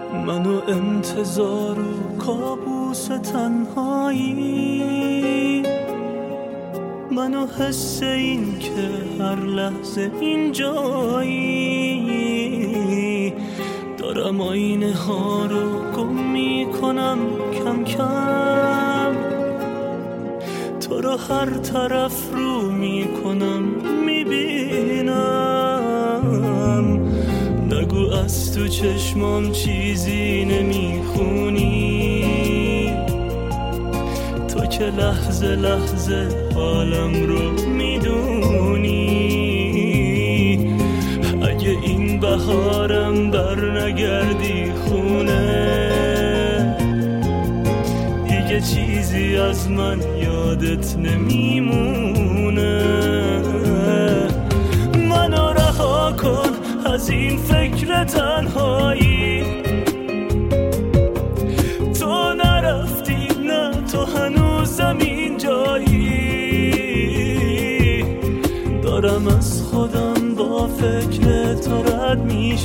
منو انتظار و کابوس تنهایی، منو حس این که هر لحظه اینجایی، دارم آینه ها رو گم میکنم کم کم، تو رو هر طرف رو میکنم میبینم، نگو از تو چشمام چیزی نمیخونی، تو که لحظه لحظه حالم رو میدونی، اگه این بهارم بر نگردی خونه، دیگه چیزی از من یادت نمیمونه، منو رها کن از این فکر تنهایی، تو نرفتی نه تو هنوزم اینجایی، دارم از خودم با فکر تو رد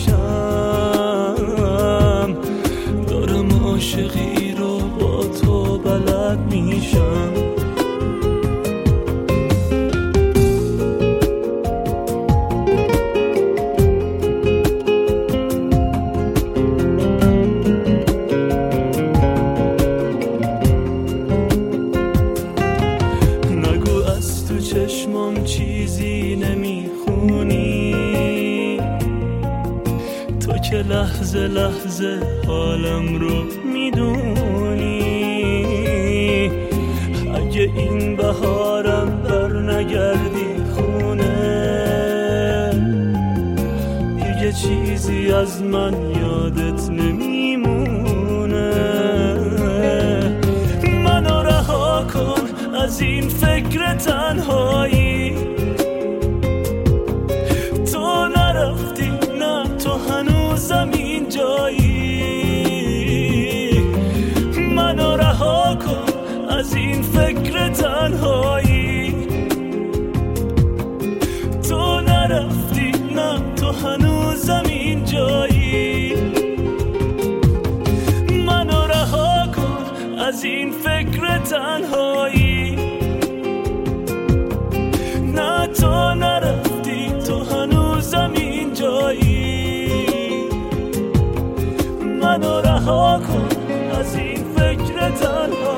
میشم، دارم عاشقی رو با تو بلد میشم. چشمام چیزی نمیخونی، تو که لحظه لحظه حالم رو میدونی، اگه این بهارم بر نگردی خونه، دیگه چیزی از من یادت نمیمونه، منو رها کن از این فکر تنهایی، تو نرفتی نه تو هنوزم اینجایی، منو رها کن از این فکر تنهایی، تو نرفتی نه تو هنوزم اینجایی، منو رها کن از این فکر تنهایی، نه تو نرفتی تو هنوزم اینجایی، منو رها کن از این فکر تنهایی.